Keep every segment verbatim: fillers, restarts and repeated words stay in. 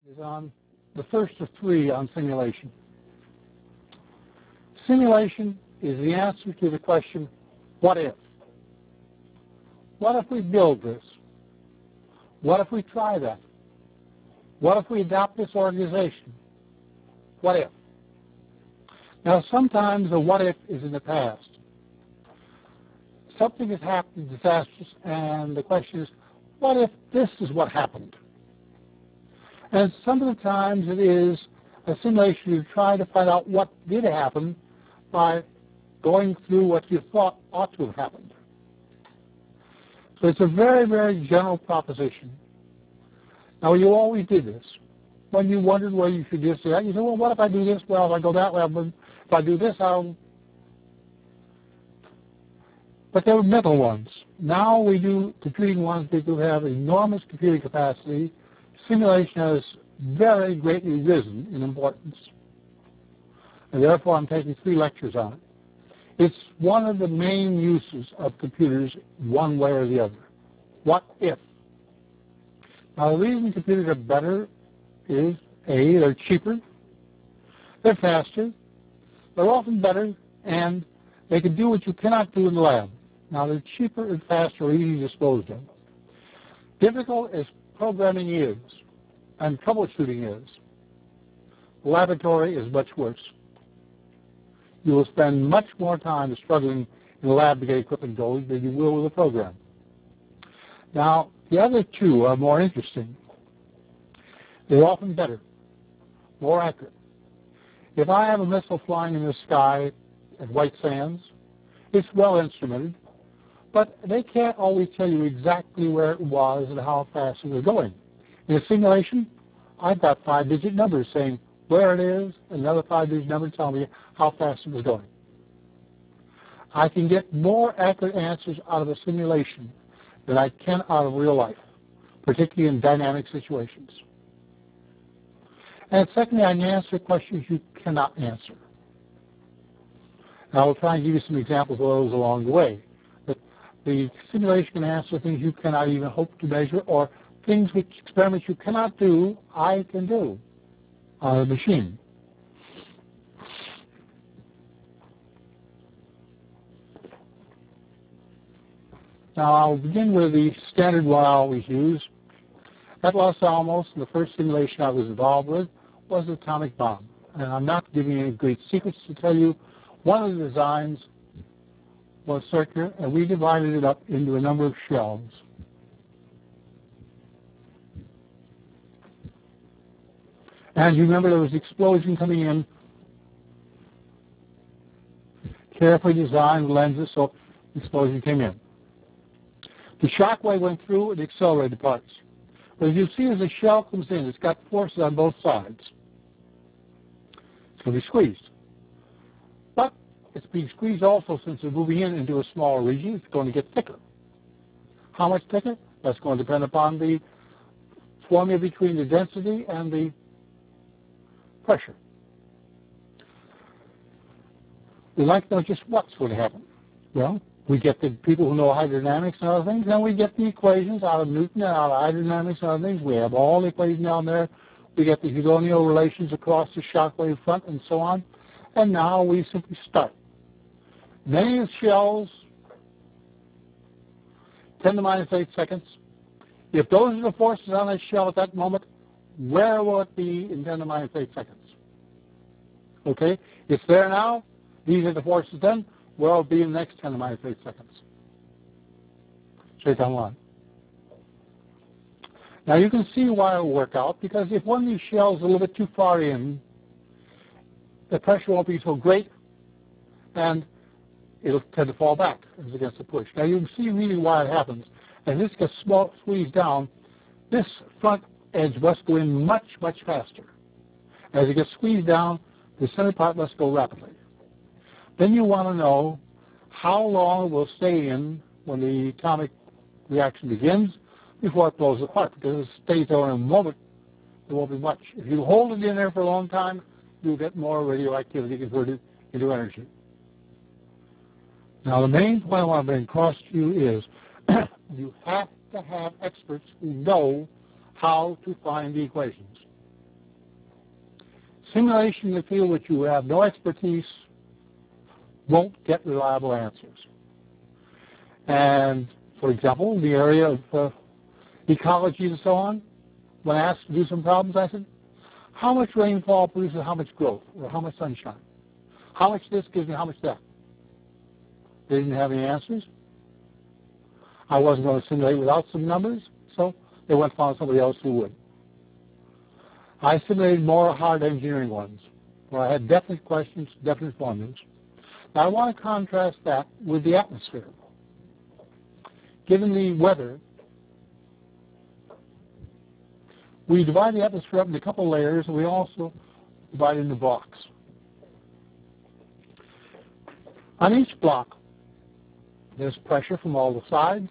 is on the first of three on simulation. Simulation is the answer to the question, what if? What if we build this? What if we try that? What if we adopt this organization? What if? Now, sometimes the what if is in the past. Something has happened disastrous, and the question is, what if this is what happened? And some of the times it is a simulation you try to find out what did happen by going through what you thought ought to have happened. So it's a very, very general proposition. Now, you always did this. When you wondered whether you should just do that, you said, well, what if I do this? Well, if I go that way, if I do this, I'll... But they were mental ones. Now we do computing ones that do have enormous computing capacity. Simulation has very greatly risen in importance. And therefore, I'm taking three lectures on it. It's one of the main uses of computers, one way or the other. What if? Now, the reason computers are better is, A, they're cheaper, they're faster, they're often better, and they can do what you cannot do in the lab. Now, they're cheaper and faster or easy to dispose of. Difficult as programming is, and troubleshooting is, laboratory is much worse. You will spend much more time struggling in the lab to get equipment going than you will with a program. Now, the other two are more interesting. They're often better, more accurate. If I have a missile flying in the sky at White Sands, it's well instrumented, but they can't always tell you exactly where it was and how fast it was going. In a simulation, I've got five-digit numbers saying where it is, and another five-digit number telling me how fast it was going. I can get more accurate answers out of a simulation than I can out of real life, particularly in dynamic situations. And secondly, I can answer questions you cannot answer. And I will try and give you some examples of those along the way. But the simulation can answer things you cannot even hope to measure, or things which experiments you cannot do, I can do on a machine. Now, I'll begin with the standard one I always use. At Los Alamos, the first simulation I was involved with was the atomic bomb. And I'm not giving you any great secrets to tell you. One of the designs was circular, and we divided it up into a number of shells. And you remember there was an explosion coming in, carefully designed lenses, so the explosion came in. The shock wave went through and accelerated parts. But as you see, as the shell comes in, it's got forces on both sides. It's going to be squeezed. But it's being squeezed also since it's moving in into a smaller region. It's going to get thicker. How much thicker? That's going to depend upon the formula between the density and the pressure. We'd like to know just what's going to happen. Well, we get the people who know hydrodynamics and other things, and we get the equations out of Newton and out of hydrodynamics and other things. We have all the equations down there. We get the Hugoniot relations across the shock wave front and so on. And now we simply start. Many of the shells, ten to the minus eight seconds. If those are the forces on that shell at that moment, where will it be in ten to the minus eight seconds? Okay? It's there now. These are the forces then. Where will it be in the next ten to the minus eight seconds? Straight down the line. Now you can see why it will work out, because if one of these shells is a little bit too far in, the pressure won't be so great, and it'll tend to fall back as against the push. Now you can see really why it happens. As this gets small, squeezed down, this front edge must go in much, much faster. As it gets squeezed down, the center part must go rapidly. Then you want to know how long it will stay in when the atomic reaction begins before it blows apart. Because if it stays there in a moment, there won't be much. If you hold it in there for a long time, you'll get more radioactivity converted into energy. Now, the main point I want to bring across to you is you have to have experts who know how to find the equations. Simulation in the field which you have no expertise won't get reliable answers. And, for example, the area of uh, ecology and so on, when asked to do some problems, I said, how much rainfall produces how much growth, or how much sunshine? How much this gives me how much that? They didn't have any answers. I wasn't going to simulate without some numbers, so they went and found somebody else who would. I simulated more hard engineering ones, where I had definite questions, definite formulas. Now I want to contrast that with the atmosphere. Given the weather, we divide the atmosphere up into a couple layers, and we also divide it into blocks. On each block, there's pressure from all the sides.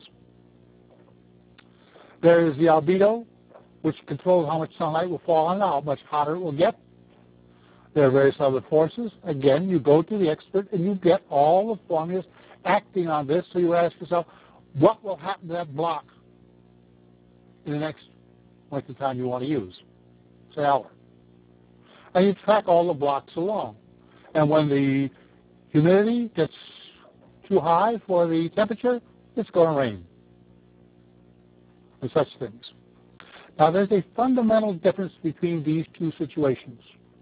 There is the albedo, which controls how much sunlight will fall on it, how much hotter it will get. There are various other forces. Again, you go to the expert and you get all the formulas acting on this, so you ask yourself, what will happen to that block in the next length of time you want to use, say hour. And you track all the blocks along. And when the humidity gets too high for the temperature, it's going to rain, and such things. Now, there's a fundamental difference between these two situations.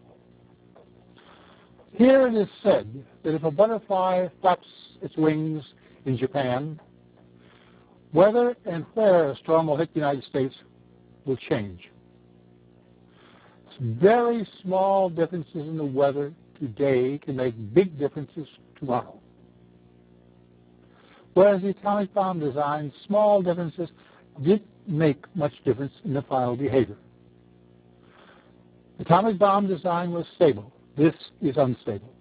Here it is said that if a butterfly flaps its wings in Japan, whether and where a storm will hit the United States will change. Very small differences in the weather today can make big differences tomorrow. Whereas the atomic bomb design, small differences didn't make much difference in the final behavior. Atomic bomb design was stable. This is unstable.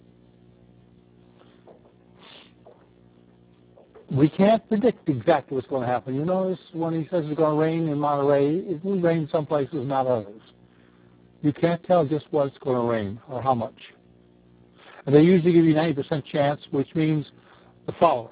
We can't predict exactly what's going to happen. You notice when he says it's going to rain in Monterey, it will rain some places, not others. You can't tell just what's going to rain or how much. And they usually give you ninety percent chance, which means the following.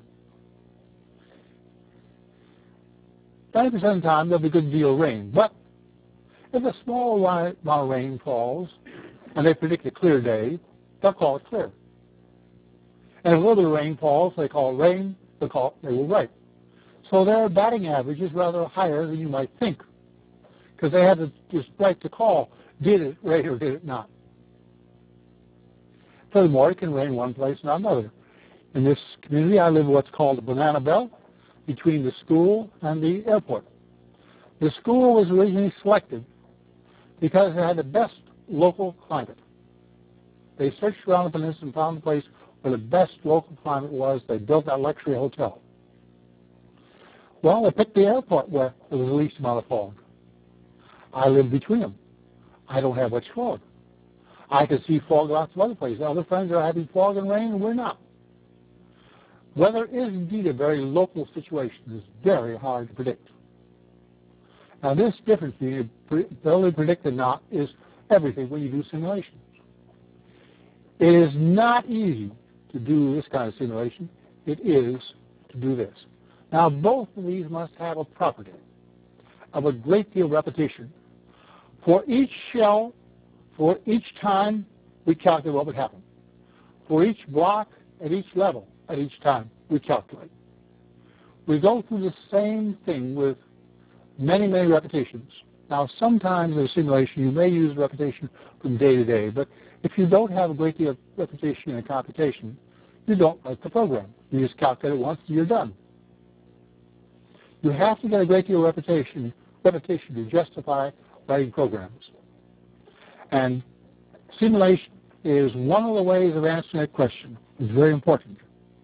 ninety percent of the time, there'll be a good deal of rain. But if a small amount of rain falls, and they predict a clear day, they'll call it clear. And if a little bit of rain falls, they call it rain, they'll call it, they will write. So their batting average is rather higher than you might think, because they have to just write the call, did it rain or did it not. Furthermore, it can rain one place, not another. In this community, I live in what's called the banana belt, between the school and the airport. The school was originally selected because it had the best local climate. They searched around the peninsula and found the place where the best local climate was. They built that luxury hotel. Well, they picked the airport where there was the least amount of fog. I live between them. I don't have much fog. I can see fog lots of other places. Other friends are having fog and rain, and we're not. Weather is indeed a very local situation. It's very hard to predict. Now, this difference between ability to predict and not is everything when you do simulations. It is not easy to do this kind of simulation. It is to do this. Now, both of these must have a property of a great deal of repetition. For each shell, for each time, we calculate what would happen. For each block, at each level, at each time, we calculate. We go through the same thing with many, many repetitions. Now, sometimes in a simulation, you may use repetition from day to day, but if you don't have a great deal of repetition in a computation, you don't write the program. You just calculate it once and you're done. You have to get a great deal of repetition, repetition to justify writing programs. And simulation is one of the ways of answering that question. It's very important.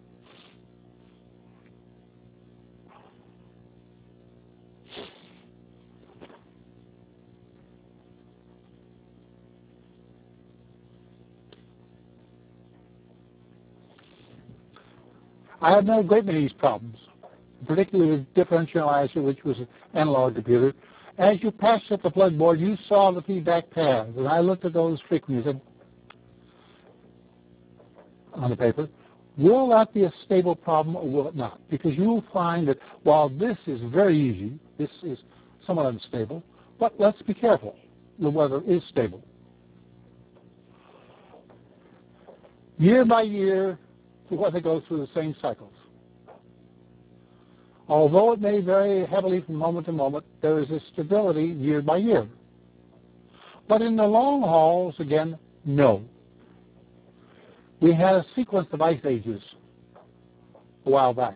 I have known a great many of these problems, particularly with differentializer, which was an analog computer. As you passed up the plug board, you saw the feedback paths, and I looked at those frequently and said, on the paper, will that be a stable problem or will it not? Because you will find that while this is very easy, this is somewhat unstable, but let's be careful. The weather is stable. year by year to what they go through the same cycles. Although it may vary heavily from moment to moment, there is a stability year by year. But in the long hauls, again, no. We had a sequence of ice ages a while back,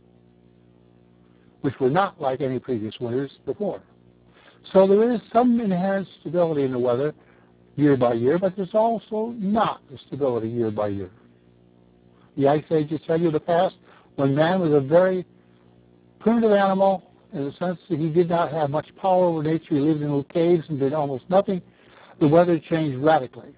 which were not like any previous winters before. So there is some inherent stability in the weather year by year, but there's also not the stability year by year. The ice ages tell you the past when man was a very primitive animal in the sense that he did not have much power over nature. He lived in little caves and did almost nothing. The weather changed radically.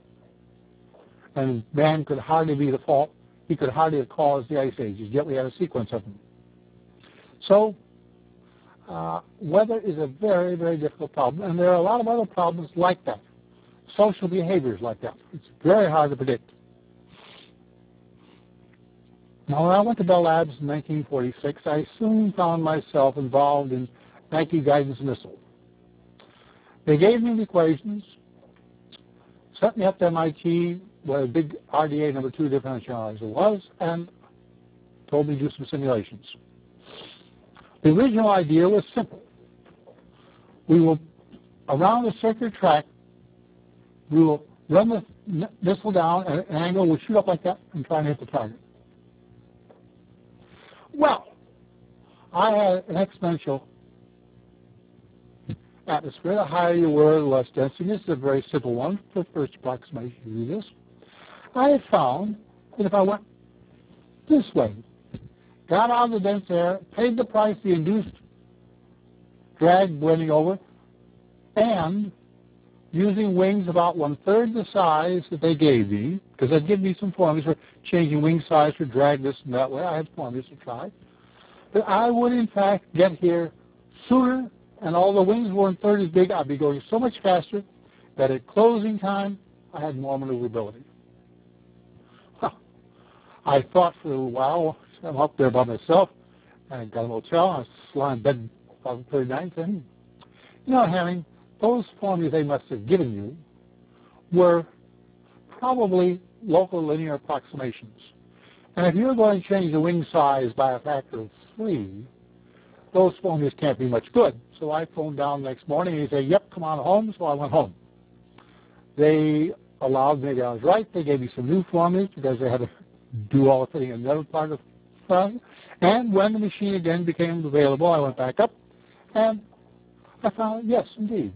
And man could hardly be the fault. He could hardly have caused the ice ages, yet we had a sequence of them. So uh, weather is a very, very difficult problem, and there are a lot of other problems like that. Social behaviors like that. It's very hard to predict. Now, when I went to Bell Labs in nineteen forty-six, I soon found myself involved in Nike Guidance Missile. They gave me the equations, sent me up to M I T, where a big R D A number two differentializer was, and told me to do some simulations. The original idea was simple. We will, around a circular track, we will run the missile down at an angle, we'll shoot up like that, and try and hit the target. Well, I had an exponential atmosphere. The higher you were, the less density. This is a very simple one for the first approximation to do this. I had found that if I went this way, got out of the dense air, paid the price the induced drag blending over, and using wings about one-third the size that they gave me, because they'd give me some formulas for changing wing size for drag this and that way. I had formulas to try. But I would, in fact, get here sooner, and although wings were one-third as big, I'd be going so much faster that at closing time, I had more maneuverability. Huh. I thought for a little while, I'm up there by myself, I got a motel, I was lying in bed on the thirty-ninth, and, you know, Hamming, those formulas they must have given you were probably local linear approximations. And if you're going to change the wing size by a factor of three, those formulas can't be much good. So I phoned down the next morning and he said, yep, come on home. So I went home. They allowed me, I was right, they gave me some new formulas because they had to do all the fitting in another part of the process. And when the machine again became available, I went back up and I found, yes, indeed,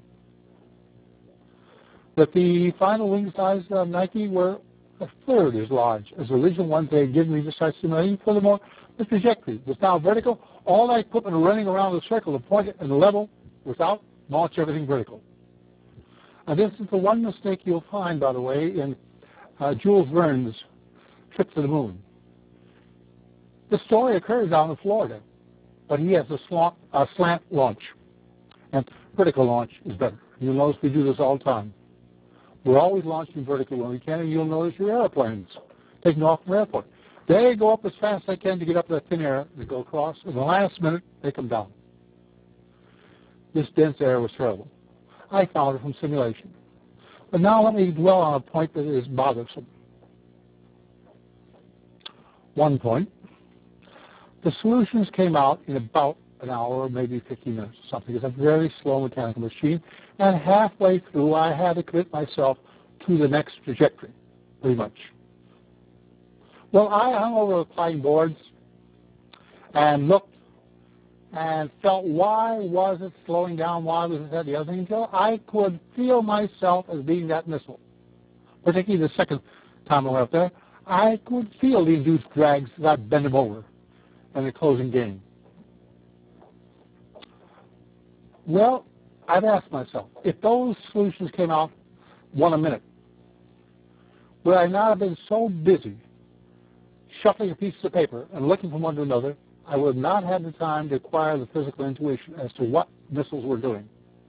that the final wing sizes of Nike were a third as large as the original ones they had given me to start simulating. Furthermore, the trajectory was now vertical. All that equipment running around the circle, the point and the level was out, launch everything vertical. And this is the one mistake you'll find, by the way, in uh, Jules Verne's trip to the moon. The story occurs down in Florida, but he has a slant, a slant launch, and vertical launch is better. You'll notice we do this all the time. We're always launching vertically when we can, and you'll notice your airplanes taking off from the airport. They go up as fast as they can to get up to that thin air. They go across. In the last minute, they come down. This dense air was terrible. I found it from simulation. But now let me dwell on a point that is bothersome. One point. The solutions came out in about an hour or maybe fifteen minutes or something. It's a very slow mechanical machine. And halfway through, I had to commit myself to the next trajectory, pretty much. Well, I hung over the flying boards and looked and felt why was it slowing down, why was it that, the other thing, until I could feel myself as being that missile. Particularly the second time I went up there, I could feel the induced drags that bend them over in the closing game. Well, I've asked myself, if those solutions came out one a minute, would I not have been so busy shuffling a piece of paper and looking from one to another, I would not have the time to acquire the physical intuition as to what missiles were doing?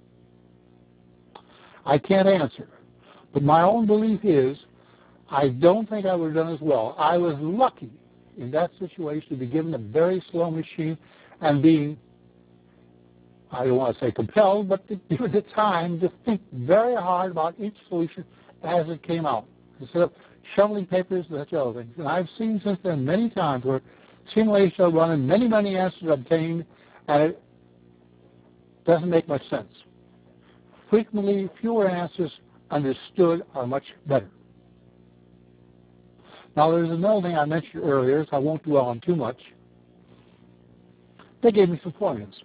I can't answer, but my own belief is I don't think I would have done as well. I was lucky in that situation to be given a very slow machine and being, I don't want to say compelled, but to give it the time to think very hard about each solution as it came out, instead of shoveling papers, and such other things. And I've seen since then many times where simulations are run and many, many answers are obtained, and it doesn't make much sense. Frequently, fewer answers understood are much better. Now, there's another thing I mentioned earlier, so I won't dwell on too much. They gave me some formulas.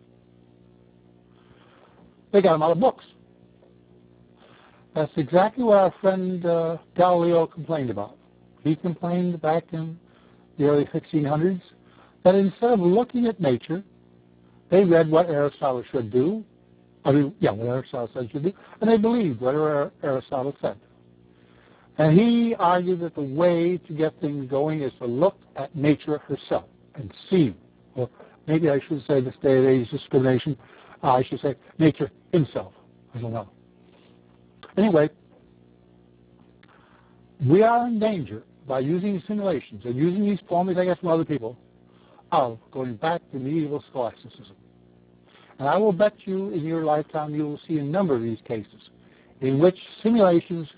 They got them out of books. That's exactly what our friend uh, Galileo complained about. He complained back in the early sixteen hundreds that instead of looking at nature, they read what Aristotle should do, I mean, yeah, what Aristotle said should do, and they believed whatever Aristotle said. And he argued that the way to get things going is to look at nature herself and see, or maybe I should say this day and age discrimination, uh, I should say nature himself. I don't know. Anyway, we are in danger by using simulations and using these formulas I get from other people of going back to medieval scholasticism. And I will bet you in your lifetime you will see a number of these cases in which simulations,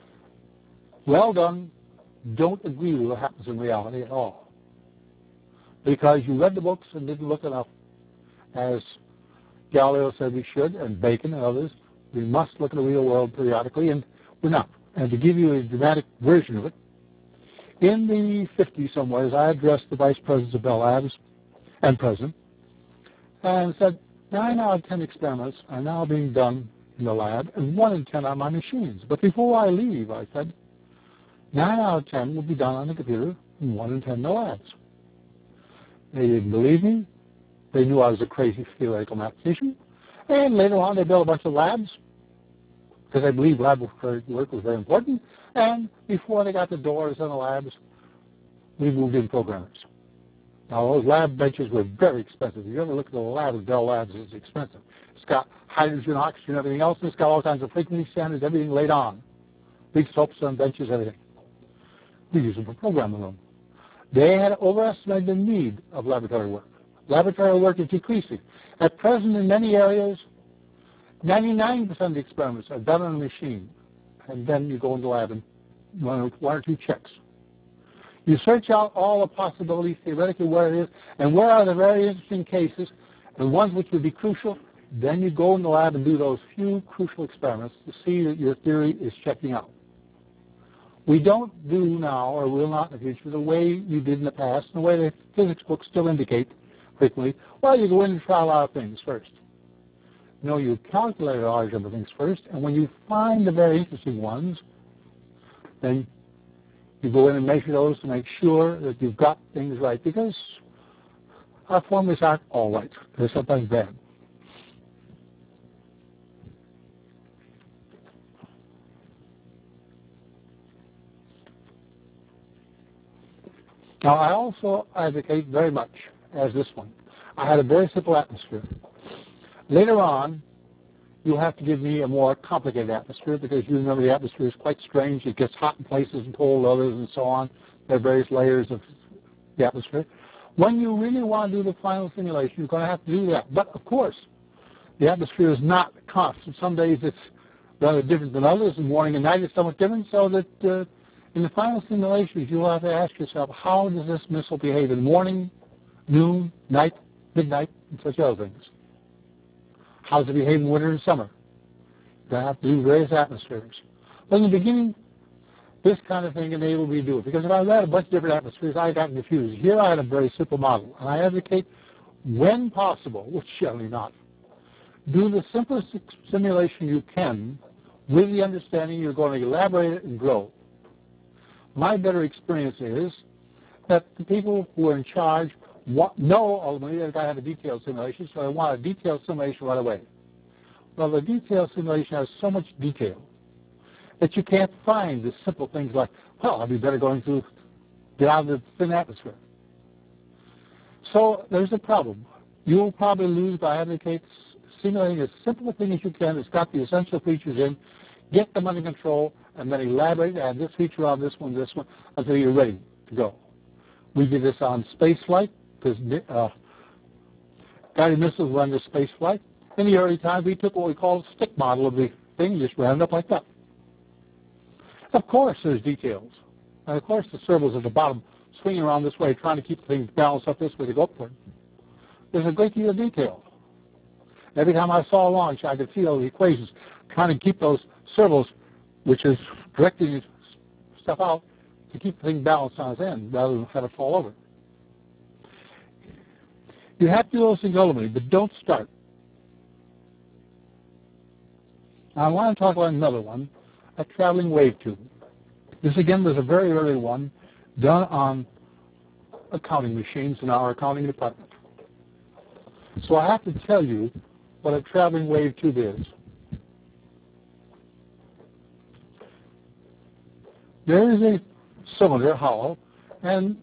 well done, don't agree with what happens in reality at all. Because you read the books and didn't look enough, as Galileo said we should, and Bacon and others. We must look at the real world periodically, and we're not. And to give you a dramatic version of it, in the fifties somewhere, I addressed the vice presidents of Bell Labs and president, and said, nine out of ten experiments are now being done in the lab, and one in ten on my machines. But before I leave, I said, nine out of ten will be done on the computer, and one in ten in the labs. They didn't believe me. They knew I was a crazy theoretical mathematician. And later on, they built a bunch of labs, because they believed laboratory work was very important. And before they got the doors in the labs, we moved in programmers. Now, those lab benches were very expensive. If you ever look at the lab at Bell Labs, it's expensive. It's got hydrogen, oxygen, everything else. It's got all kinds of frequency standards, everything laid on. Big soaps on benches, everything. We use them for programming them. They had overestimated the need of laboratory work. Laboratory work is decreasing. At present, in many areas, ninety-nine percent of the experiments are done on a machine. And then you go in the lab and run one or two checks. You search out all the possibilities, theoretically where it is, and where are the very interesting cases, the ones which would be crucial. Then you go in the lab and do those few crucial experiments to see that your theory is checking out. We don't do now, or will not in the future, the way you did in the past, and the way the physics books still indicate frequently. Well, you go in and try a lot of things first. No, you calculate a large number of things first, and when you find the very interesting ones, then you go in and measure those to make sure that you've got things right, because our formulas aren't all right. They're sometimes bad. Now, I also advocate very much, as this one. I had a very simple atmosphere. Later on, you'll have to give me a more complicated atmosphere, because you remember the atmosphere is quite strange. It gets hot in places and cold in others and so on. There are various layers of the atmosphere. When you really want to do the final simulation, you're going to have to do that. But, of course, the atmosphere is not constant. Some days it's rather different than others, and morning and night is somewhat different, so that uh, in the final simulations, you'll have to ask yourself, how does this missile behave in morning, noon, night, midnight, and such other things? How does it behave in winter and summer? You're going to have to do various atmospheres. But in the beginning, this kind of thing enabled me to do it. Because if I had a bunch of different atmospheres, I got confused. Here I had a very simple model. And I advocate, when possible, which generally not, do the simplest simulation you can with the understanding you're going to elaborate it and grow. My better experience is that the people who are in charge want, know ultimately that I have a detailed simulation, so I want a detailed simulation right away. Well, the detailed simulation has so much detail that you can't find the simple things like, well, I'd be better going to get out of the thin atmosphere. So there's a problem. You'll probably lose by advocating simulating as simple a thing as you can that's got the essential features in, get them under control, and then elaborate, add this feature on this one, this one, until you're ready to go. We did this on space flight, because uh, guided missiles were under space flight. In the early times, we took what we called a stick model of the thing, just ran it up like that. Of course, there's details. And of course the servo's at the bottom, swinging around this way, trying to keep things balanced up this way to go upward. There's a great deal of detail. Every time I saw a launch, I could feel the equations trying to keep those servos, which is directing stuff out, to keep the thing balanced on its end rather than have it fall over. You have to do those things ultimately, but don't start. Now I want to talk about another one, a traveling wave tube. This again was a very early one done on accounting machines in our accounting department. So I have to tell you what a traveling wave tube is. There is a cylinder, hollow, and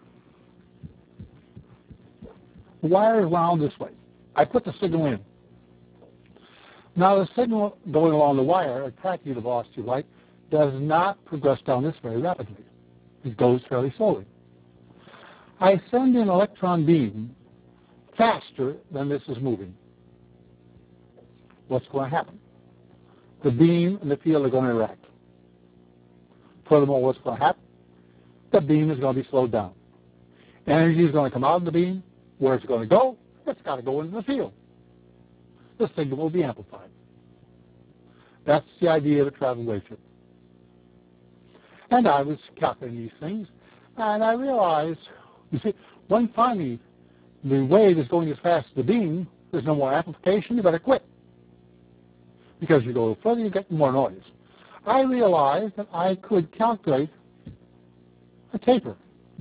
the wire is wound this way. I put the signal in. Now the signal going along the wire, attracting the velocity of light, does not progress down this very rapidly. It goes fairly slowly. I send an electron beam faster than this is moving. What's going to happen? The beam and the field are going to interact. Furthermore, what's going to happen? The beam is going to be slowed down. Energy is going to come out of the beam. Where it's going to go? It's got to go into the field. The signal will be amplified. That's the idea of a traveling wave tube. And I was calculating these things, and I realized, you see, when finally the wave is going as fast as the beam, there's no more amplification, you better quit. Because you go further, you get more noise. I realized that I could calculate a taper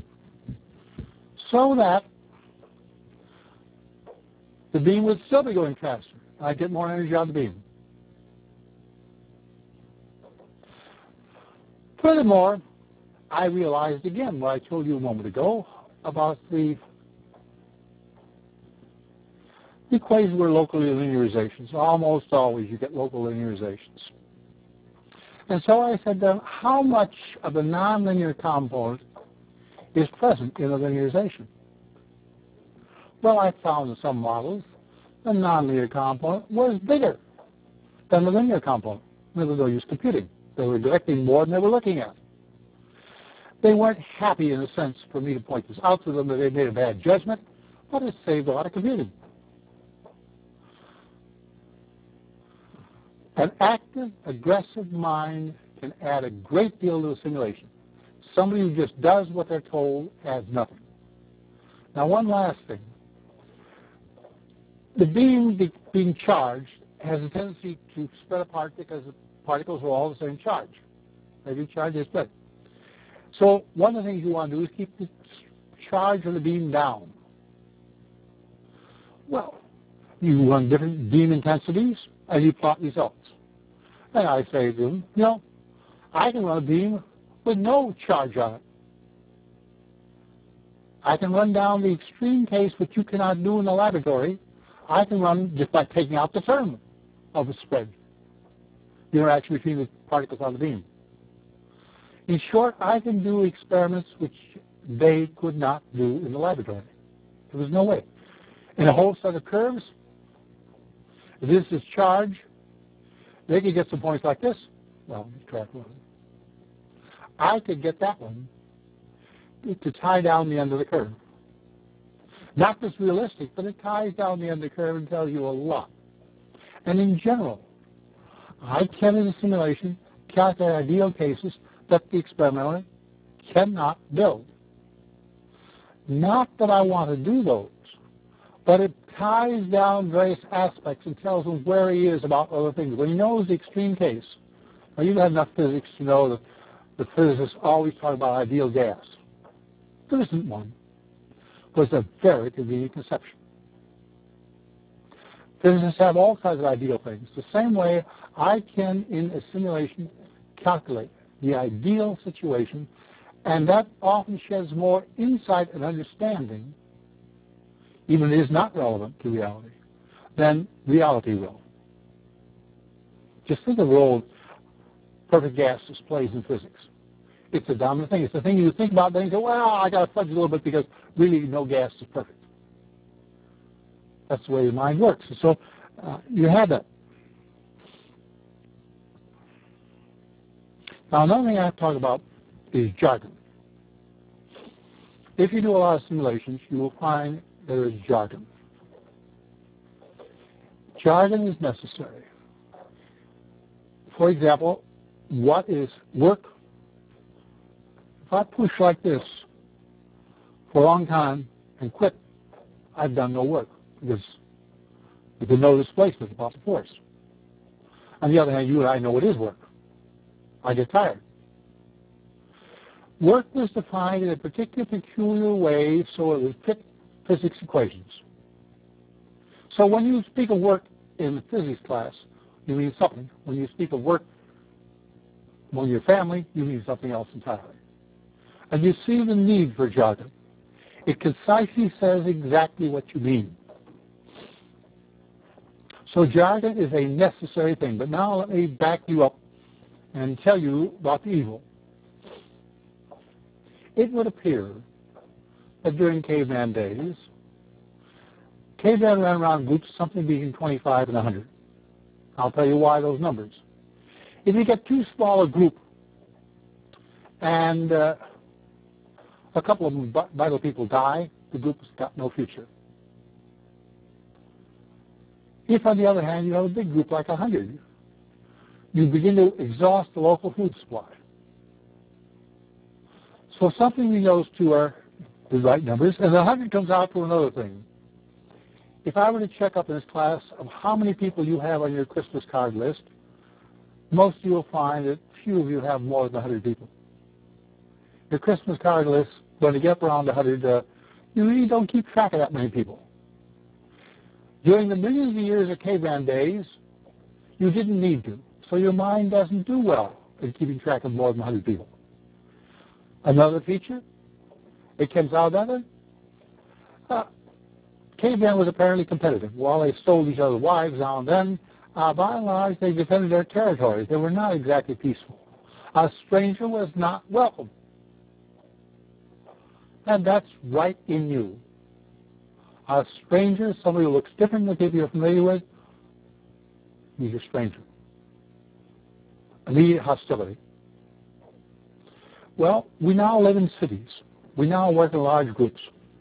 so that the beam would still be going faster. I'd get more energy out of the beam. Furthermore, I realized again what I told you a moment ago about the equations were locally linearizations. Almost always you get local linearizations. And so I said to them, how much of the nonlinear component is present in the linearization? Well, I found in some models the nonlinear component was bigger than the linear component. Even though they used computing. They were directing more than they were looking at. They weren't happy, in a sense, for me to point this out to them that they made a bad judgment, but it saved a lot of computing. An active, aggressive mind can add a great deal to the simulation. Somebody who just does what they're told adds nothing. Now, one last thing. The beam be, being charged has a tendency to spread apart because the particles are all the same charge. They do charge, they spread. So one of the things you want to do is keep the charge of the beam down. Well, you run different beam intensities and you plot results. And I say to them, you know, I can run a beam with no charge on it. I can run down the extreme case, which you cannot do in the laboratory. I can run just by taking out the term of the spread, the interaction between the particles on the beam. In short, I can do experiments which they could not do in the laboratory. There was no way. In a whole set of curves, if this is charge, they could get some points like this. Well, track one. I could get that one to tie down the end of the curve. Not just realistic, but it ties down the end of the curve and tells you a lot. And in general, I can, in a simulation, calculate ideal cases that the experimenter cannot build. Not that I want to do those, but it ties down various aspects and tells him where he is about other things. When he knows the extreme case, well, you've had enough physics to know that the physicists always talk about ideal gas. There isn't one. It was a very convenient conception. Physicists have all kinds of ideal things. The same way I can, in a simulation, calculate the ideal situation, and that often sheds more insight and understanding, even if it is not relevant to reality, than reality will. Just think of the role perfect gas displays in physics. It's the dominant thing. It's the thing you think about, then you go, well, I got to fudge a little bit because really no gas is perfect. That's the way the mind works. And so uh, you have that. Now, another thing I have to talk about is jargon. If you do a lot of simulations, you will find there is jargon. Jargon is necessary. For example, what is work? If I push like this for a long time and quit, I've done no work because there's no displacement about the force. On the other hand, you and I know what is work. I get tired. Work was defined in a particular peculiar way so it would fit physics equations. So when you speak of work in the physics class, you mean something. When you speak of work among your family, you mean something else entirely. And you see the need for jargon. It concisely says exactly what you mean. So jargon is a necessary thing. But now let me back you up and tell you about the evil. It would appear that during caveman days, cavemen ran around groups something between twenty-five and one hundred. I'll tell you why those numbers. If you get too small a group and uh, a couple of vital people die, the group's got no future. If, on the other hand, you have a big group like one hundred, you begin to exhaust the local food supply. So something we those two are the right numbers, and the one hundred comes out to another thing. If I were to check up in this class of how many people you have on your Christmas card list, most of you will find that few of you have more than one hundred people. Your Christmas card list, when you get up around one hundred, uh, you really don't keep track of that many people. During the millions of years of caveman days, you didn't need to, so your mind doesn't do well in keeping track of more than one hundred people. Another feature, it comes out of it, uh, caveman was apparently competitive. While they stole each other's wives now and then, uh, by and large, they defended their territories. They were not exactly peaceful. A stranger was not welcome. And that's right in you. A stranger, somebody who looks different than the people you're familiar with, he's a stranger. Immediate hostility. Well, we now live in cities. We now work in large groups.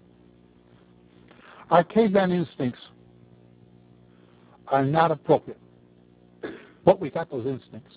Our caveman instincts are not appropriate, but we got those instincts.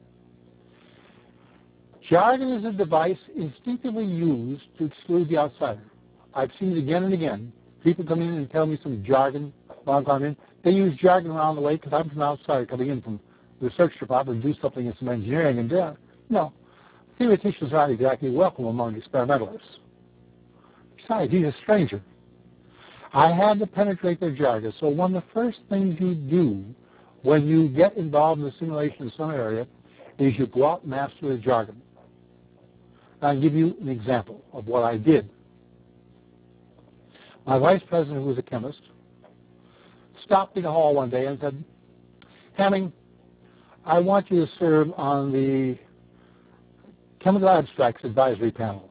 Jargon is a device instinctively used to exclude the outsider. I've seen it again and again. People come in and tell me some jargon while I'm coming in. They use jargon around the way because I'm from outside coming in from the research department to do something in some engineering. And uh, no, theoreticians aren't exactly welcome among experimentalists. Besides, he's a stranger. I had to penetrate their jargon. So one of the first things you do when you get involved in the simulation in some area is you go out and master the jargon. I'll give you an example of what I did. My vice president, who was a chemist, stopped me in the hall one day and said, Hamming, I want you to serve on the Chemical Abstracts Advisory Panel.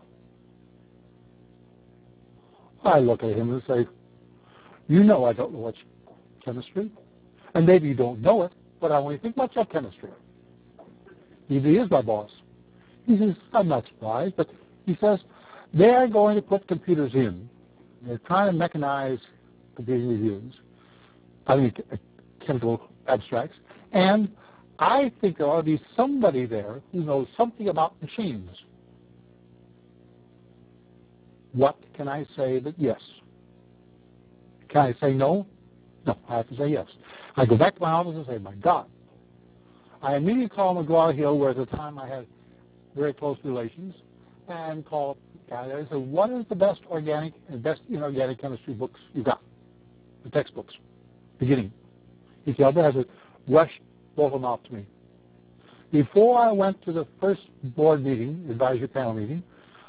I look at him and say, you know I don't know what's chemistry, and maybe you don't know it, but I only think much of chemistry. He is my boss. He says, I'm not surprised, but he says, they're going to put computers in. They're trying to mechanize computing reviews, I mean chemical abstracts, and I think there ought to be somebody there who knows something about machines. What can I say but yes? Can I say no? No, I have to say yes. I go back to my office and say, my God. I immediately call McGraw-Hill, where at the time I had very close relations, and call Canada and say, what is the best organic and best inorganic chemistry books you got? The textbooks, beginning. He said, has it rushed both of them out to me. Before I went to the first board meeting, advisory panel meeting,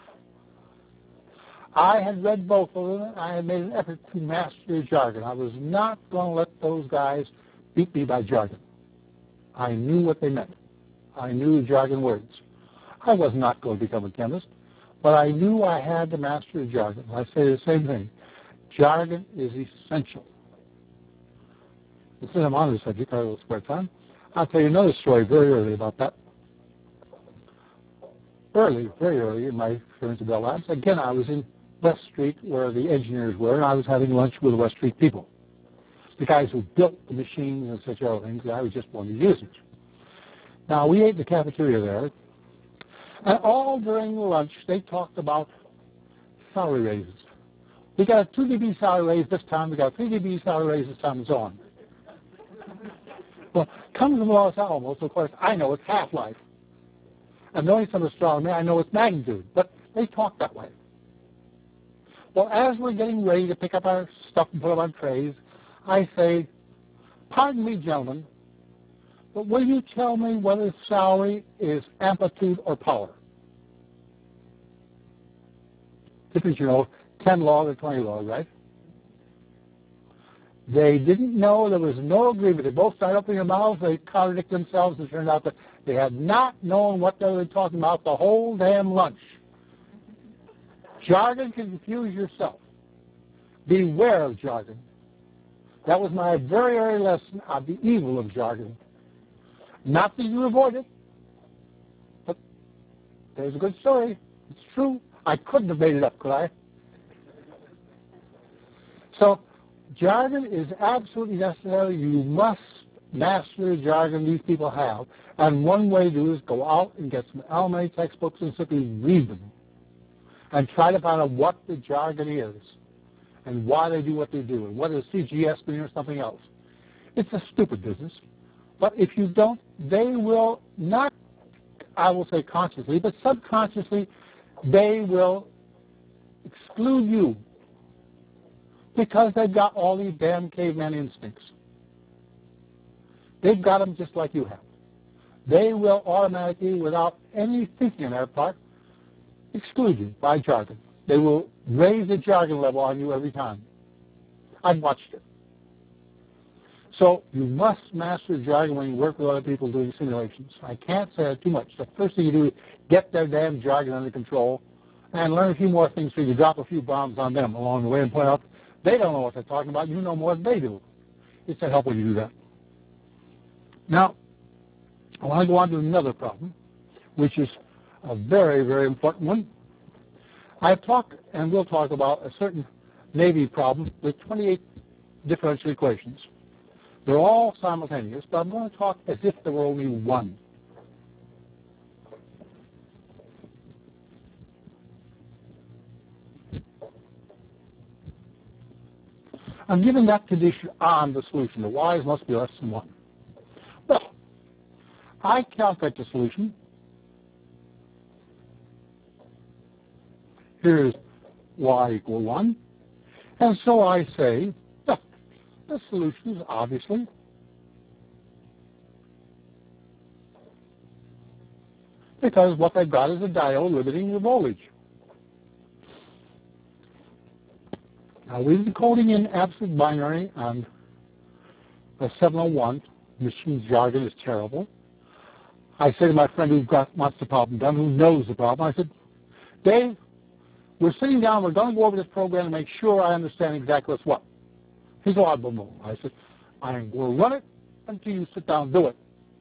I had read both of them. I had made an effort to master jargon. I was not going to let those guys beat me by jargon. I knew what they meant. I knew jargon words. I was not going to become a chemist, but I knew I had to master jargon. I say the same thing. Jargon is essential. Since I'm on the subject, I will spare time. I'll tell you another story very early about that. early, very early in my experience at Bell Labs. Again, I was in West Street where the engineers were, and I was having lunch with the West Street people, the guys who built the machines and such other things. I was just one of the users. Now, we ate in the cafeteria there, and all during the lunch, they talked about salary raises. We got a two D B salary raise this time, we got a three D B salary raise this time, and so on. Well, coming from Los Alamos, of course, I know it's half-life. And knowing some astronomy, I know it's magnitude, but they talk that way. Well, as we're getting ready to pick up our stuff and put it on trays, I say, pardon me, gentlemen, but will you tell me whether salary is amplitude or power? Difference, you know, ten log or twenty log, right? They didn't know. There was no agreement. They both started opening their mouths. They contradicted themselves. It turned out that they had not known what they were talking about the whole damn lunch. Jargon can confuse yourself. Beware of jargon. That was my very early lesson of the evil of jargon. Not that you avoid it, but there's a good story. It's true. I couldn't have made it up, could I? So, jargon is absolutely necessary. You must master the jargon these people have. And one way to do is go out and get some elementary textbooks and simply read them. And try to find out what the jargon is and why they do what they do and whether it's C G S mean or something else. It's a stupid business. But if you don't, they will not, I will say consciously, but subconsciously, they will exclude you because they've got all these damn caveman instincts. They've got them just like you have. They will automatically, without any thinking on their part, exclude you by jargon. They will raise the jargon level on you every time. I've watched it. So you must master jargon when you work with other people doing simulations. I can't say that too much. The first thing you do is get their damn jargon under control and learn a few more things so you drop a few bombs on them along the way and point out they don't know what they're talking about. You know more than they do. It's a help when you do that. Now, I want to go on to another problem, which is a very, very important one. I've talked and will talk about a certain Navy problem with twenty-eight differential equations. They're all simultaneous, but I'm going to talk as if there were only one. I'm giving that condition on the solution. The y's must be less than one. Well, I calculate the solution. Here's y equal one. And so I say, well, the solution is obviously because what they've got is a diode limiting the voltage. Now, we've been coding in absolute binary on the seven oh one. Machine jargon is terrible. I say to my friend who got, wants the problem done, who knows the problem, I said, Dave, we're sitting down, we're going to go over this program and make sure I understand exactly what's what. He said, oh, blah, blah. I said, I will run it until you sit down and do it.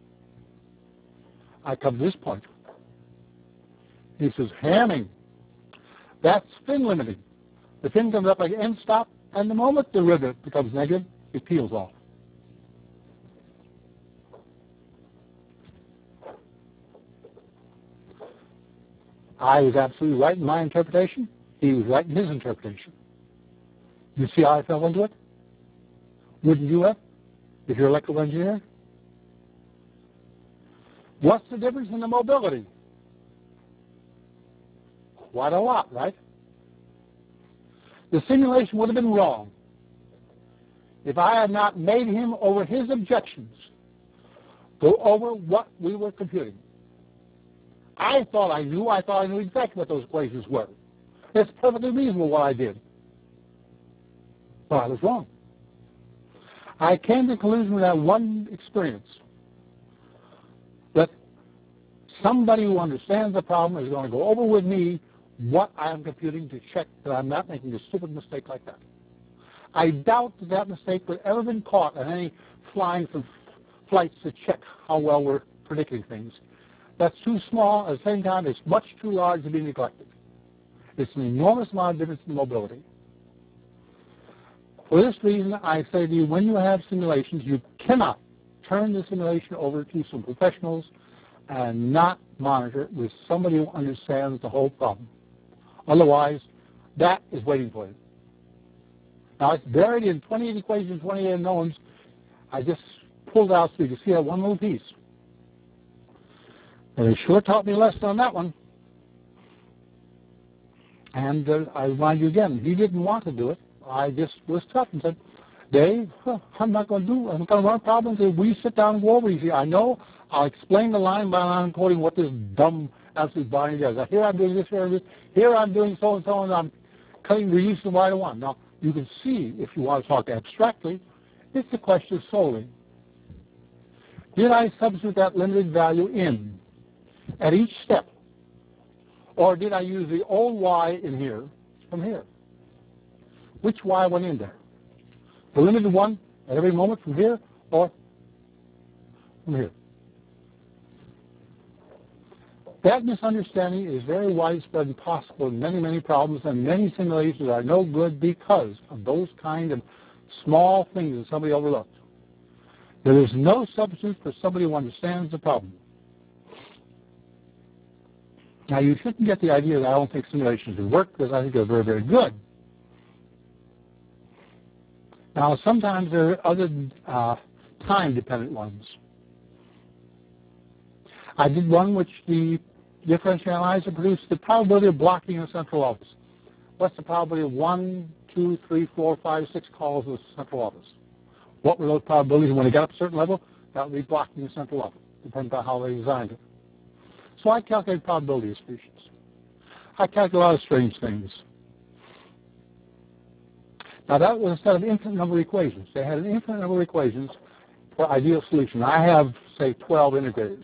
I come to this point. He says, Hamming, that's spin limiting. The fin comes up like an end stop, and the moment the rivet becomes negative, it peels off. I was absolutely right in my interpretation. He was right in his interpretation. You see how I fell into it? Wouldn't you have, if you're an electrical engineer? What's the difference in the mobility? Quite a lot, right? The simulation would have been wrong if I had not made him, over his objections, go over what we were computing. I thought I knew. I thought I knew exactly what those equations were. It's perfectly reasonable what I did. But I was wrong. I came to the conclusion with that one experience that somebody who understands the problem is going to go over with me what I am computing to check that I'm not making a stupid mistake like that. I doubt that that mistake would ever been caught on any flying from flights to check how well we're predicting things. That's too small. At the same time, it's much too large to be neglected. It's an enormous amount of difference in mobility. For this reason, I say to you, when you have simulations, you cannot turn the simulation over to some professionals and not monitor it with somebody who understands the whole problem. Otherwise, that is waiting for you. Now, it's buried in twenty-eight equations, twenty-eight unknowns. I just pulled out so you can see that one little piece. And it sure taught me a lesson on that one. And uh, I remind you again, he didn't want to do it. I just was tough and said, Dave, huh, I'm not going to do, I'm going to run problems if we sit down and go over these. I know, I'll explain the line by line quoting what this dumb absolute body does. Now, here I'm doing this, here I'm doing this, here I'm doing so and so, and I'm cutting the use of Y to one. Now, you can see, if you want to talk abstractly, it's a question of solving. Did I substitute that limited value in at each step? Or did I use the old Y in here from here? Which Y went in there? The limited one at every moment from here or from here? That misunderstanding is very widespread and possible in many, many problems, and many simulations are no good because of those kind of small things that somebody overlooked. There is no substitute for somebody who understands the problem. Now, you shouldn't get the idea that I don't think simulations do work, because I think they're very, very good. Now, sometimes there are other uh, time-dependent ones. I did one which the differential analyzer produced the probability of blocking in the central office. What's the probability of one, two, three, four, five, six calls in the central office? What were those probabilities? And when they got up to a certain level, that would be blocking the central office, depending on how they designed it. So I calculated probability of species. I calculated a lot of strange things. Now, that was a set of infinite number of equations. They had an infinite number of equations for ideal solution. I have, say, twelve integrators.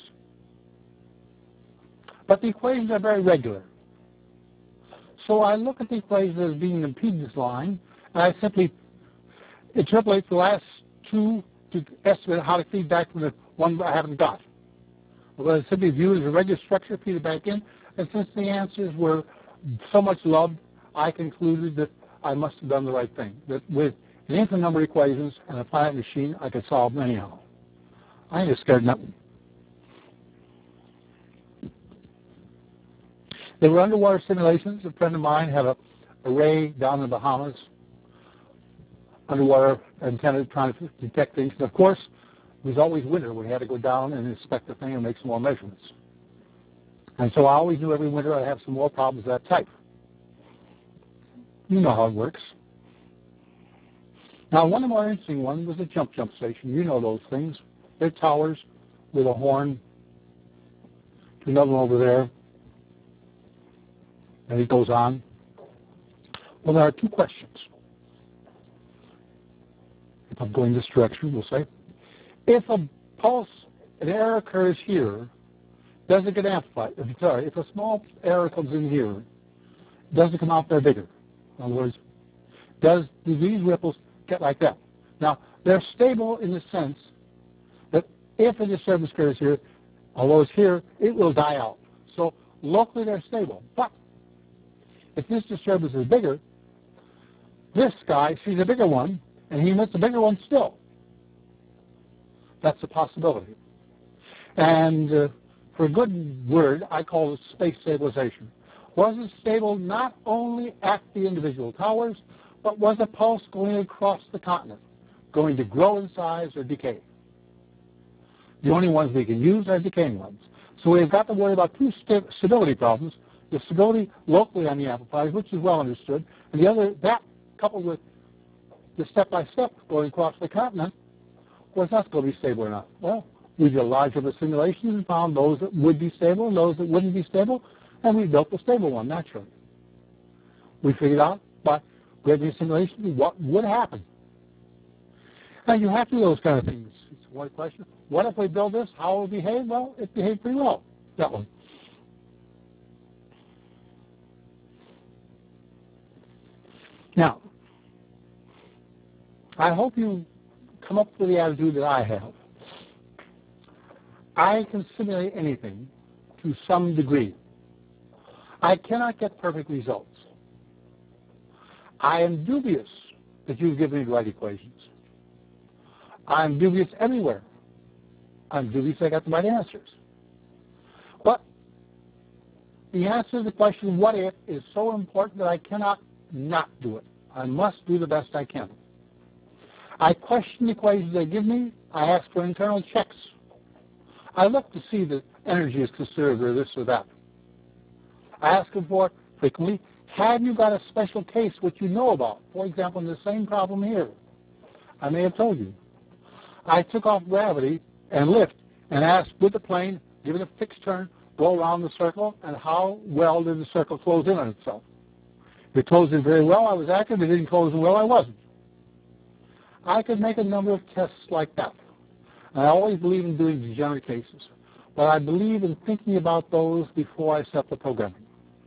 But the equations are very regular. So I look at the equations as being an impedance line, and I simply interpolate the last two to estimate how to feed back from the one I haven't got. Well, I simply view it as a regular structure, feed it back in, and since the answers were so much loved, I concluded that I must have done the right thing, that with an infinite number of equations and a finite machine, I could solve them anyhow. I ain't scared of nothing. There were underwater simulations. A friend of mine had a array down in the Bahamas, underwater antenna trying to detect things. And of course, it was always winter when we had to go down and inspect the thing and make some more measurements. And so I always knew every winter I'd have some more problems of that type. You know how it works. Now, one of the more interesting ones was a jump jump station. You know those things. They're towers with a horn to another one over there. And it goes on. Well, there are two questions. If I'm going this direction, we'll say. If a pulse, an error occurs here, does it get amplified? If, sorry, if a small error comes in here, does it come out there bigger? In other words, does do these ripples get like that? Now, they're stable in the sense that if a disturbance occurs here, although it's here, it will die out. So locally they're stable. But if this disturbance is bigger, this guy sees a bigger one, and he emits a bigger one still. That's a possibility. And uh, for a good word, I call it space stabilization. Was it stable not only at the individual towers, but was a pulse going across the continent, going to grow in size or decay? The only ones we can use are decaying ones. So we've got to worry about two st stability problems, the stability locally on the amplifiers, which is well understood, and the other, that coupled with the step-by-step going across the continent, was not going to be stable or not. Well, we did a large number of simulations and found those that would be stable and those that wouldn't be stable, and we built the stable one, naturally. We figured out by grading simulations what would happen. And you have to do those kind of things. It's one question. What if we build this? How will it behave? Well, it behaved pretty well, that one. Now, I hope you come up with the attitude that I have. I can simulate anything to some degree. I cannot get perfect results. I am dubious that you've given me the right equations. I'm dubious everywhere. I'm dubious I got the right answers. But the answer to the question, what if, is so important that I cannot not do it. I must do the best I can. I question the equations they give me. I ask for internal checks. I look to see that energy is conserved or this or that. I ask them for, frequently, have you got a special case which you know about? For example, in the same problem here. I may have told you. I took off gravity and lift and asked, would the plane, given a fixed turn, go around the circle, and how well did the circle close in on itself? If it closed in very well, I was accurate. If it didn't close in well, I wasn't. I could make a number of tests like that. And I always believe in doing degenerate cases. But I believe in thinking about those before I set the programming.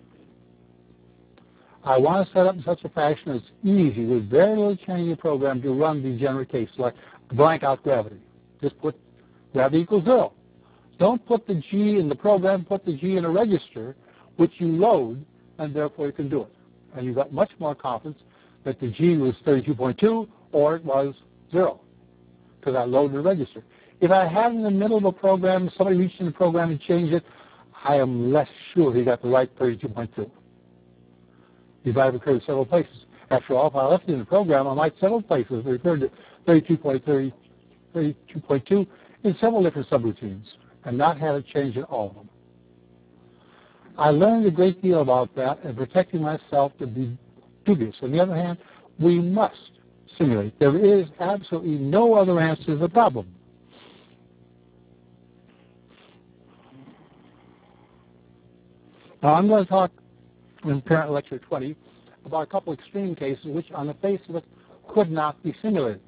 I want to set up in such a fashion that's easy, with very little changing the program, to run degenerate cases, like blank out gravity. Just put gravity equals zero. Don't put the G in the program, put the G in a register, which you load, and therefore you can do it. And you've got much more confidence that the G was thirty-two point two or it was zero, because I loaded the register. If I had in the middle of a program, somebody reached in the program and changed it, I am less sure he got the right thirty-two point two. He might have occurred several places. After all, if I left it in the program, I might several places refer to thirty-two point two in several different subroutines, and not have it changed in all of them. I learned a great deal about that and protecting myself to be dubious. On the other hand, we must simulate. There is absolutely no other answer to the problem. Now, I'm going to talk in Parent Lecture twenty about a couple extreme cases which, on the face of it, could not be simulated.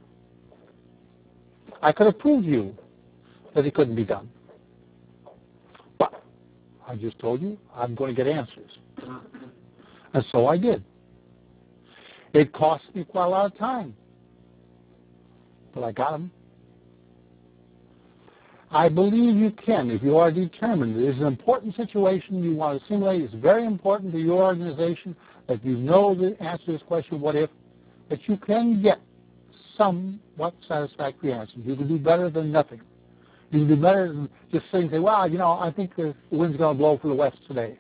I could have proved you that it couldn't be done. But I just told you I'm going to get answers. And so I did. It cost me quite a lot of time, but I got them. I believe you can if you are determined. It is an important situation you want to simulate. It's very important to your organization that you know the answer to this question, what if, that you can get somewhat satisfactory answers. You can do better than nothing. You can do better than just saying, say, well, you know, I think the wind's going to blow from the west today.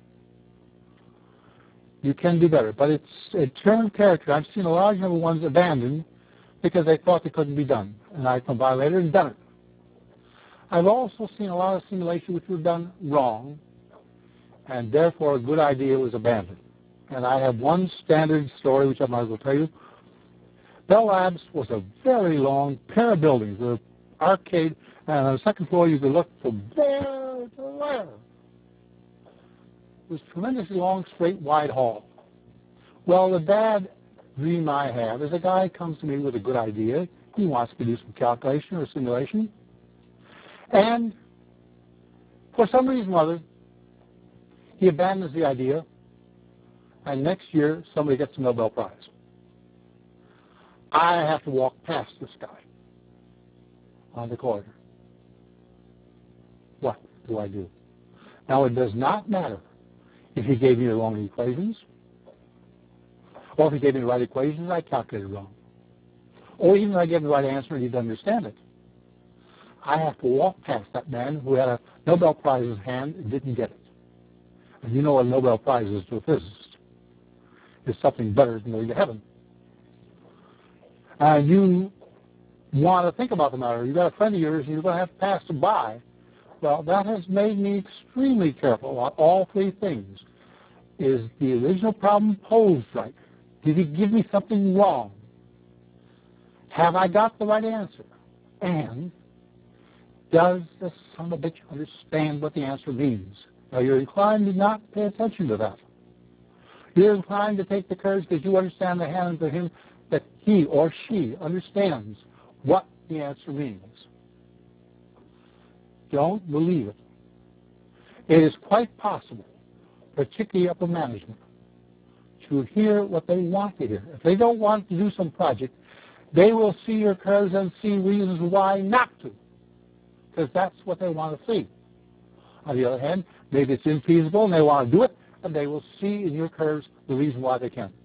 You can do better. But it's a term of character. I've seen a large number of ones abandoned because they thought they couldn't be done. And I've come by later and done it. I've also seen a lot of simulation which was done wrong, and therefore a good idea was abandoned. And I have one standard story which I might as well tell you. Bell Labs was a very long pair of buildings, an arcade, and on the second floor you could look from there to there. It was a tremendously long, straight, wide hall. Well, the bad dream I have is a guy comes to me with a good idea. He wants to do some calculation or simulation. And for some reason or other, he abandons the idea, and next year somebody gets a Nobel Prize. I have to walk past this guy on the corridor. What do I do? Now, it does not matter if he gave me the wrong equations, or if he gave me the right equations, I calculated wrong. Or even if I gave him the right answer and he didn't understand it. I have to walk past that man who had a Nobel Prize in his hand and didn't get it. And you know what a Nobel Prize is to a physicist. It's something better than going to heaven. And you want to think about the matter. You've got a friend of yours and you're going to have to pass him by. Well, that has made me extremely careful about all three things. Is the original problem posed right? Did he give me something wrong? Have I got the right answer? And does the son of a bitch understand what the answer means? Now, you're inclined to not pay attention to that. You're inclined to take the courage because you understand the hand of him that he or she understands what the answer means. Don't believe it. It is quite possible, particularly upper management, to hear what they want to hear. If they don't want to do some project, they will see your curves and see reasons why not to, because that's what they want to see. On the other hand, maybe it's infeasible and they want to do it, and they will see in your curves the reason why they can.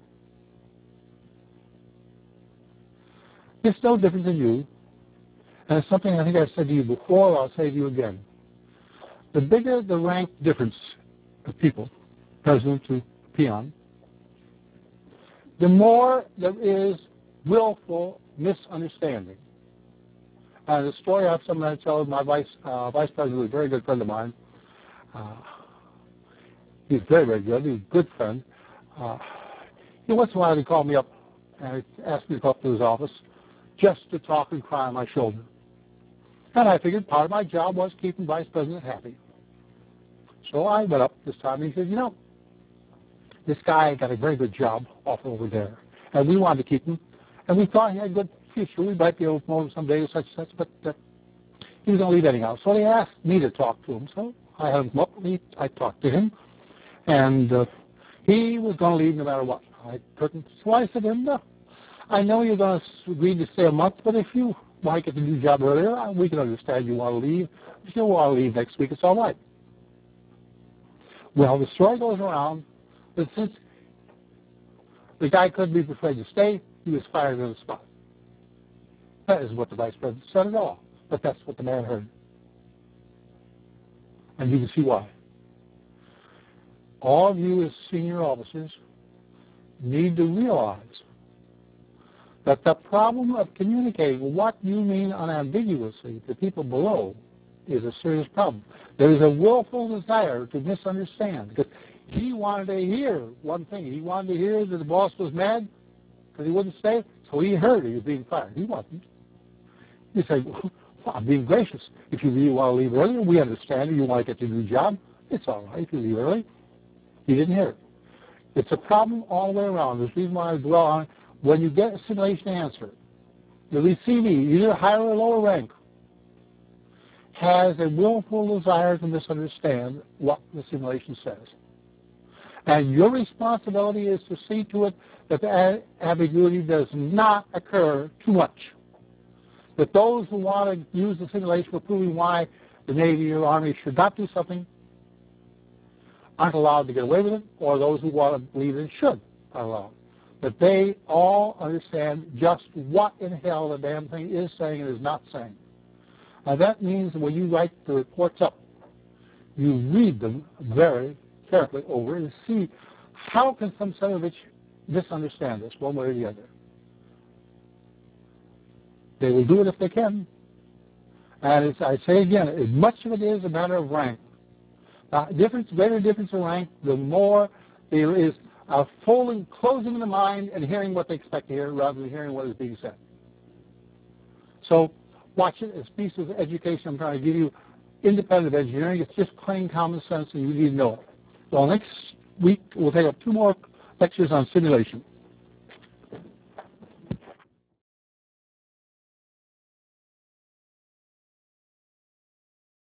It's no different than you, and it's something I think I've said to you before, I'll say to you again. The bigger the rank difference of people, president to peon, the more there is willful misunderstanding. Uh, the story I have someone I tell my vice uh, vice president, who is a very good friend of mine. Uh, he's very, very good. He's a good friend. Uh, he once in a while he called me up and asked me to go up to his office just to talk and cry on my shoulder. And I figured part of my job was keeping vice president happy. So I went up this time and he said, you know, this guy got a very good job off over there, and we wanted to keep him, and we thought he had a good future. We might be able to promote him someday or such and such, but uh, he was going to leave anyhow. So he asked me to talk to him. So I had him come up, and I talked to him, and uh, he was going to leave no matter what. I couldn't. So I said to him, no, I know you're going to agree to stay a month, but if you want to get the new job earlier, we can understand you want to leave. If you want to leave next week, it's all right. Well, the story goes around that since the guy couldn't be persuaded to stay, he was fired on the spot. That is what the vice president said at all, but that's what the man heard. And you can see why. All of you as senior officers need to realize that the problem of communicating what you mean unambiguously to people below is a serious problem. There is a willful desire to misunderstand, because he wanted to hear one thing. He wanted to hear that the boss was mad because he wouldn't stay, so he heard he was being fired. He wasn't. He said, well, I'm being gracious. If you really want to leave earlier, we understand. You want to get your new job, it's all right if you leave early. He didn't hear it. It's a problem all the way around. There's a reason why I dwell on it. When you get a simulation answer, the receivee, either higher or lower rank, has a willful desire to misunderstand what the simulation says. And your responsibility is to see to it that the ambiguity does not occur too much. That those who want to use the simulation for proving why the Navy or Army should not do something aren't allowed to get away with it, or those who want to believe it should are allowed. That they all understand just what in hell the damn thing is saying and is not saying. Now that means that when you write the reports up, you read them very carefully over and see how can some son of a bitch misunderstand this one way or the other. They will do it if they can. And it's, I say again, much of it is a matter of rank. Uh, difference, greater difference in rank, the more there is a full closing of the mind and hearing what they expect to hear rather than hearing what is being said. So watch it as a piece of education I'm trying to give you, independent of engineering. It's just plain common sense and you need to know it. Well, next week we'll take up two more lectures on simulation.